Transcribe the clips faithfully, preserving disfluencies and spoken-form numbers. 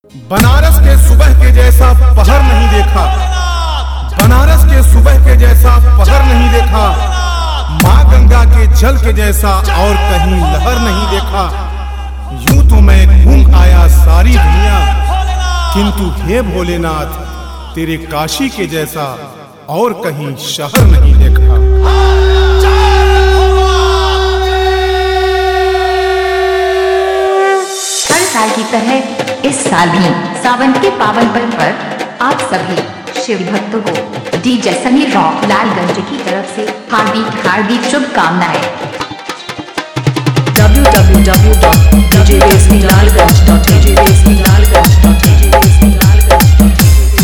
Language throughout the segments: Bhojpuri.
बनारस के सुबह के जैसा पहर नहीं देखा, बनारस के सुबह के जैसा पहर नहीं देखा, माँ गंगा के जल के जैसा और कहीं लहर नहीं देखा। यूं तो मैं घूम आया सारी दुनिया, किंतु हे भोलेनाथ तेरे काशी के जैसा और कहीं शहर नहीं देखा। हर साल की तरह इस साल भी सावन के पावन पर्व पर आप सभी शिव भक्तों को डीजे सनी रॉक लालगंज की तरफ से हार्दिक हार्दिक शुभकामनाएं। W W W dot D J बेसनी लालगंज डॉट डी जे बेसनी लालगंज डॉट डी जे बेसनी Lalganj dot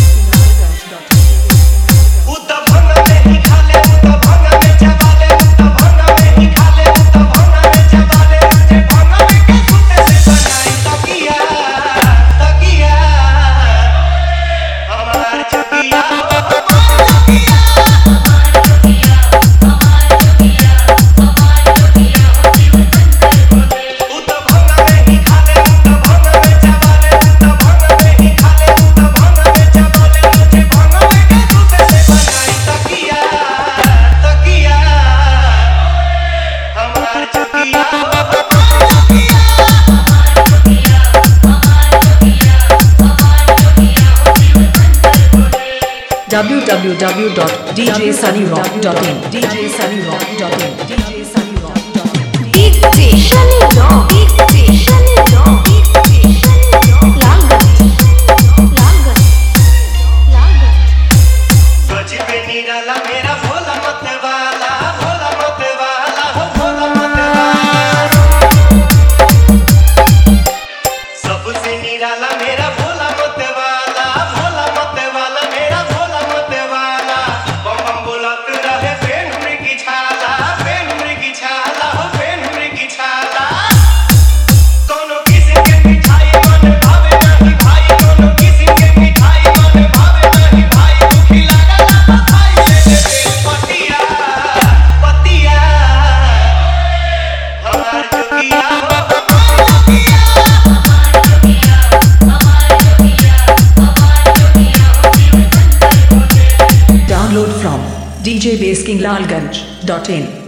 W W W dot D J Sunny rock dot in D J Sunny rock dot in D J Sunny rock dot in D J Sunny rock D J Sunny rock D J Sunny rock Lalganj Lalganj Lalganj सोच पे निराला मेरा भोला मत वाला भोला मत वाला हो भोला मत वाला सबसे निराला मेरा भोला मत वाला भोला मत वाला मेरा भोला मत वाला बम बम बोलत रहे फेन मृगी छाला फेन मृगी छाला हो फेन मृगी छाला कोनो किस्म के मिठाई मन भावे नहीं भाई कोनो किस्म के मिठाई मन भावे नहीं भाई दुखी लगा ना भाई दे दे पतिया पतिया हमार जोगिया हो Download from d j basking lalganj dot in